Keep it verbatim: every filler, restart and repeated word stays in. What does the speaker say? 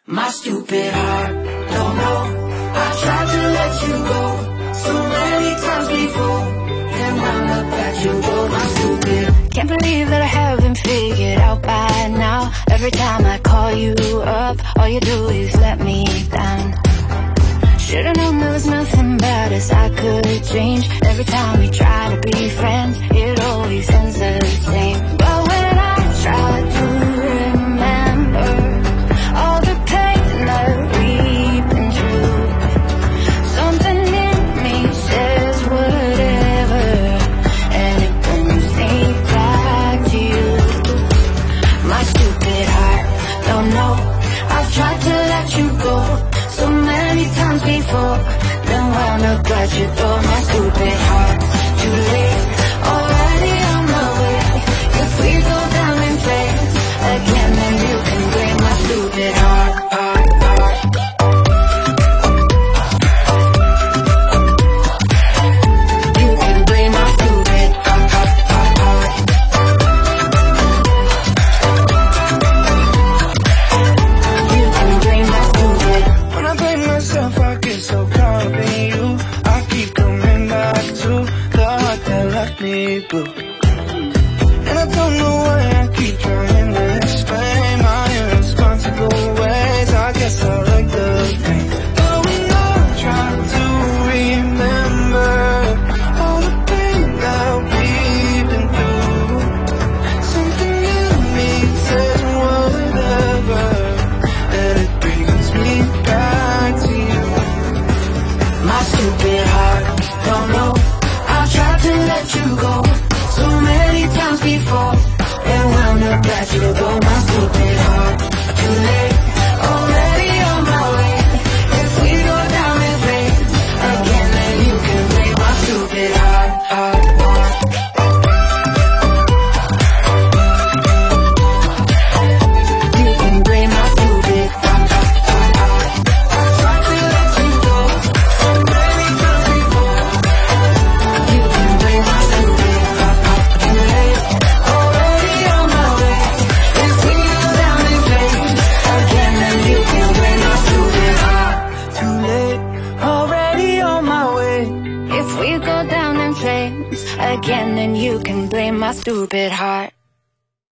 My stupid heart, don't know. I tried to let you go so many times before, then wound up at you go. My stupid. Can't believe that I haven't figured out by now. Every time I call you up, all you do is let me down. Should've known there was nothing about us I could change. Every time we try to be friends, it always ends the same. But when I try to remember all the pain that we've been through, something in me says whatever, and it brings me back to you. My stupid heart, don't know. I've tried to let you go so many times before, then wound up at your door. My stupid heart, too late, already on my way. If we go down in flames again, then you can blame my stupid heart, heart, heart. You can blame my stupid heart, heart, heart, heart. You can blame my stupid. When I blame myself, I get so caught up in you. I keep coming back to the heart that left me blue. And I don't know why I keep trying to explain my irresponsible ways. I guess I like the pain. But when I try to remember all the pain that we've been through, something in me says whatever, and it brings me back to you. My stupid heart, don't know. I've tried to let you go so many times before, and wound up at your door. My stupid heart, too late, already on my way. If we go down in flames again, then you can blame my stupid heart, heart, heart. You can blame my stupid heart, heart, heart, heart. I tried to let you go so many times before. You can blame my stupid heart, heart. Too late, already on my way. If we go down in flames again, then you can blame my stupid heart. Too late, already on my way. If we go down in flames again, then you can blame my stupid heart.